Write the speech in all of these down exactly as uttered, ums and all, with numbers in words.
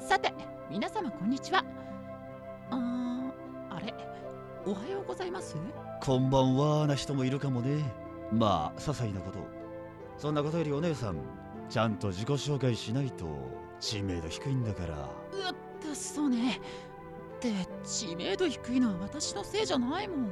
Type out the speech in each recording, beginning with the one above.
さて皆様こんにちは。あーあれおはようございます。 こんばんはな人もいるかもね。まあ些細なこと。そんなことよりお姉さん、ちゃんと自己紹介しないと知名度低いんだから。 うっとそうね。って知名度低いのは私のせいじゃないもん。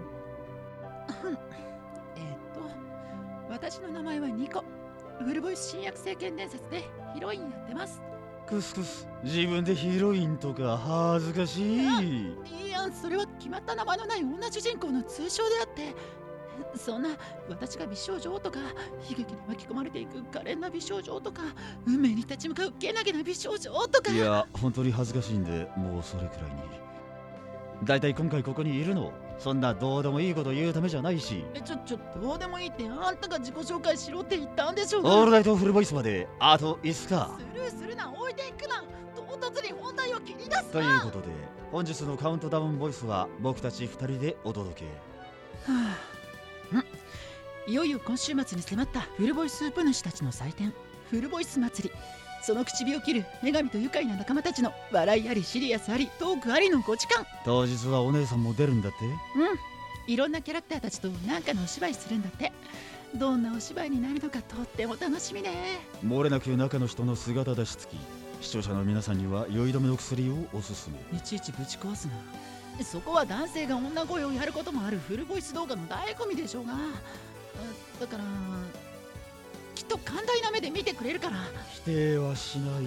えっと私の名前はニコ。フルボイス新約聖剣伝説でヒロインやってます。 クスクス、自分でヒロインとか恥ずかしい。 いや、それは決まった名前のない女主人公の通称であって、そんな私が美少女とか悲劇に巻き込まれていく可憐な美少女とか運命に立ち向かうけなげな美少女とか。 いや本当に恥ずかしいんで、もうそれくらいに。だいたい今回ここにいるの、そんなどうでもいいこと言うためじゃないし。 えちょちょどうでもいいってあんたが自己紹介しろって言ったんでしょうが。 オールナイトフルボイスまであといつか。 スルーするな、置いていくな、唐突に本題を切り出すな。 ということで本日のカウントダウンボイスは僕たちふたりでお届け。 はあ、んいよいよ今週末に迫ったフルボイスープ主たちの祭典、フルボイス祭り。その口火を切る女神と愉快な仲間たちの笑いありシリアスありトークありのご時間。 当日はお姉さんも出るんだって。 うん、いろんなキャラクターたちと何かのお芝居するんだって。どんなお芝居になるのかとっても楽しみね。 漏れなく中の人の姿出し付き、視聴者の皆さんには酔い止めの薬をおすすめ。 いちいちぶち壊すな。そこは男性が女声をやることもあるフルボイス動画の醍醐味でしょうが。だからきっと寛大な目で見てくれるから。 否定はしない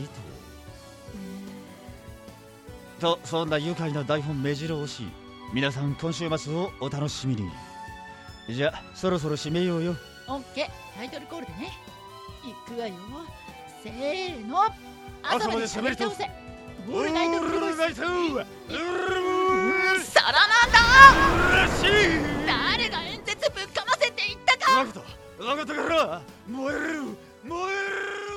と。とそんな愉快な台本目白押し、皆さん今週末をお楽しみに。じゃあそろそろ締めようよ。 オッケー、タイトルコールでね。いくわよ、せーの。朝まで喋り倒せ。オールナイトフルボイス。さらなんだ。誰が演説ぶっかませって言ったか。 分かった分かったから燃える燃える。